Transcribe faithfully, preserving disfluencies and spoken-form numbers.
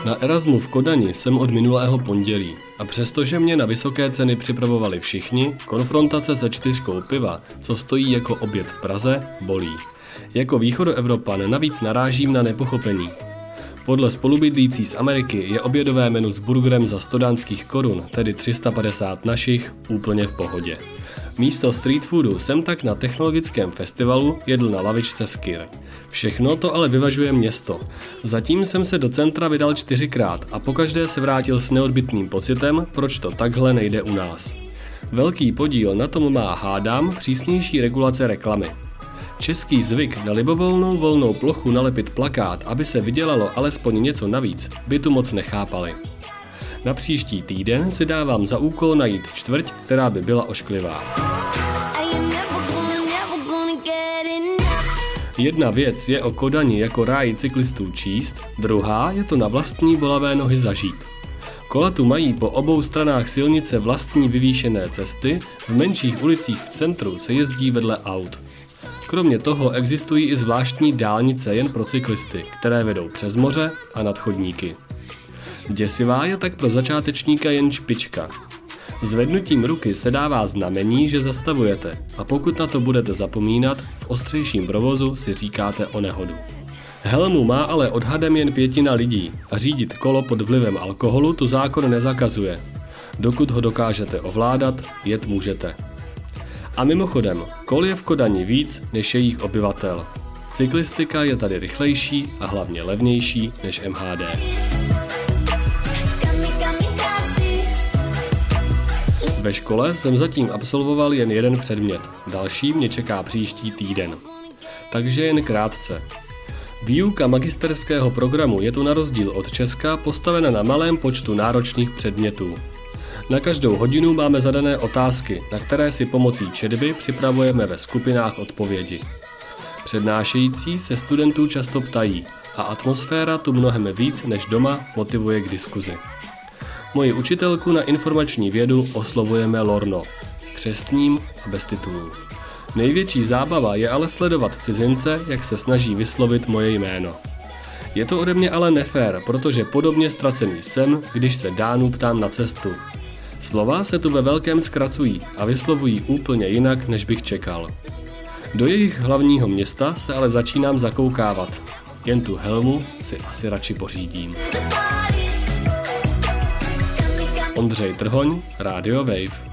Na Erasmu v Kodani jsem od minulého pondělí a přestože mě na vysoké ceny připravovali všichni, konfrontace se čtyřkou piva, co stojí jako oběd v Praze, bolí. Jako východoevropan navíc narážím na nepochopení. Podle spolubydlící z Ameriky je obědové menu s burgerem za sto dánských korun, tedy tři sta padesát našich, úplně v pohodě. Místo street foodu jsem tak na technologickém festivalu jedl na lavičce skyr. Všechno to ale vyvažuje město. Zatím jsem se do centra vydal čtyřikrát a pokaždé se vrátil s neodbytným pocitem, proč to takhle nejde u nás. Velký podíl na tom má, hádám, přísnější regulace reklamy. Český zvyk na libovolnou volnou plochu nalepit plakát, aby se vydělalo alespoň něco navíc, by tu moc nechápali. Na příští týden si dávám za úkol najít čtvrť, která by byla ošklivá. Jedna věc je o Kodani jako ráji cyklistů číst, druhá je to na vlastní bolavé nohy zažít. Kola tu mají po obou stranách silnice vlastní vyvýšené cesty, v menších ulicích v centru se jezdí vedle aut. Kromě toho existují i zvláštní dálnice jen pro cyklisty, které vedou přes moře a nad chodníky. Děsivá je tak pro začátečníka jen špička. Zvednutím ruky se dává znamení, že zastavujete a pokud na to budete zapomínat, v ostřejším provozu si říkáte o nehodu. Helmu má ale odhadem jen pětina lidí a řídit kolo pod vlivem alkoholu tu zákon nezakazuje. Dokud ho dokážete ovládat, jet můžete. A mimochodem, kol je v Kodani víc než jejich obyvatel. Cyklistika je tady rychlejší a hlavně levnější než M H D. Ve škole jsem zatím absolvoval jen jeden předmět, další mě čeká příští týden. Takže jen krátce. Výuka magisterského programu je tu na rozdíl od Česka postavena na malém počtu náročných předmětů. Na každou hodinu máme zadané otázky, na které si pomocí četby připravujeme ve skupinách odpovědi. Přednášející se studentů často ptají a atmosféra tu mnohem víc než doma motivuje k diskuzi. Moji učitelku na informační vědu oslovujeme Lorno, křestním a bez titulů. Největší zábava je ale sledovat cizince, jak se snaží vyslovit moje jméno. Je to ode mě ale nefér, protože podobně ztracený jsem, když se Dánů ptám na cestu. Slova se tu ve velkém zkracují a vyslovují úplně jinak, než bych čekal. Do jejich hlavního města se ale začínám zakoukávat. Jen tu helmu si asi radši pořídím. Ondřej Trhoň, Radio Wave.